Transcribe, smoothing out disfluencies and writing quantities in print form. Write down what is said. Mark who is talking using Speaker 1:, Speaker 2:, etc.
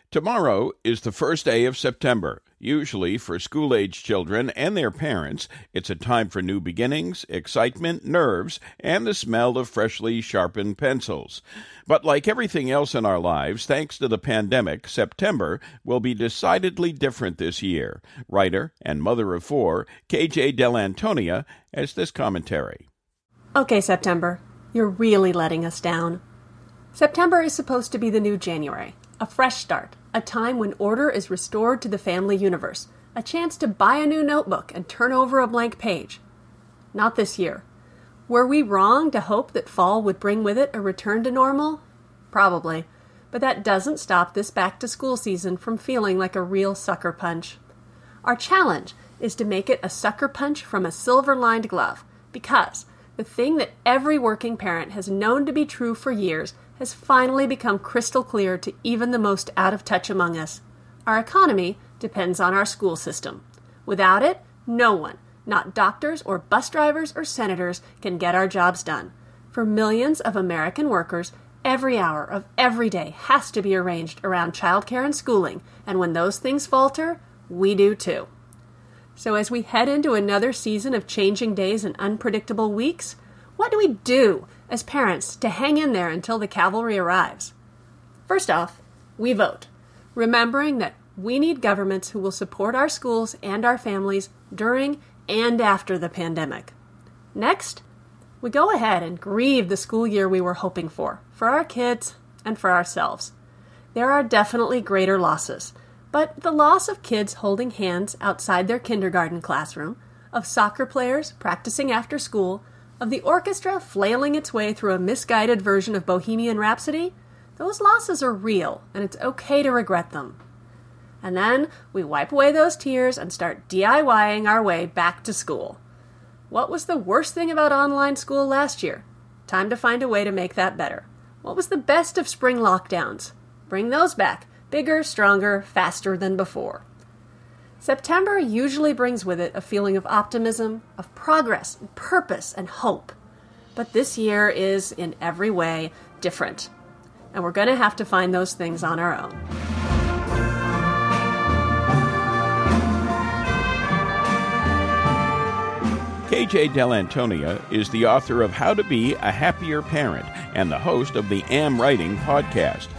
Speaker 1: Tomorrow is the first day of September. Usually, for school-age children and their parents, it's a time for new beginnings, excitement, nerves, and the smell of freshly sharpened pencils. But like everything else in our lives, thanks to the pandemic, September will be decidedly different this year. Writer and mother of four, KJ Dell'Antonia, has this commentary.
Speaker 2: Okay, September, you're really letting us down. September is supposed to be the new January. A fresh start, a time when order is restored to the family universe, a chance to buy a new notebook and turn over a blank page. Not this year. Were we wrong to hope that fall would bring with it a return to normal? Probably, but that doesn't stop this back-to-school season from feeling like a real sucker punch. Our challenge is to make it a sucker punch from a silver-lined glove, because the thing that every working parent has known to be true for years has finally become crystal clear to even the most out-of-touch among us. Our economy depends on our school system. Without it, no one, not doctors or bus drivers or senators, can get our jobs done. For millions of American workers, every hour of every day has to be arranged around childcare and schooling, and when those things falter, we do too. So as we head into another season of changing days and unpredictable weeks, what do we do as parents to hang in there until the cavalry arrives? First off, we vote, remembering that we need governments who will support our schools and our families during and after the pandemic. Next, we go ahead and grieve the school year we were hoping for our kids and for ourselves. There are definitely greater losses, but the loss of kids holding hands outside their kindergarten classroom, of soccer players practicing after school, of the orchestra flailing its way through a misguided version of Bohemian Rhapsody, those losses are real, and it's okay to regret them. And then we wipe away those tears and start DIYing our way back to school. What was the worst thing about online school last year? Time to find a way to make that better. What was the best of spring lockdowns? Bring those back, bigger, stronger, faster than before. September usually brings with it a feeling of optimism, of progress, purpose, and hope. But this year is, in every way, different. And we're going to have to find those things on our own.
Speaker 1: KJ Dell'Antonia is the author of How to Be a Happier Parent and the host of the Am Writing podcast.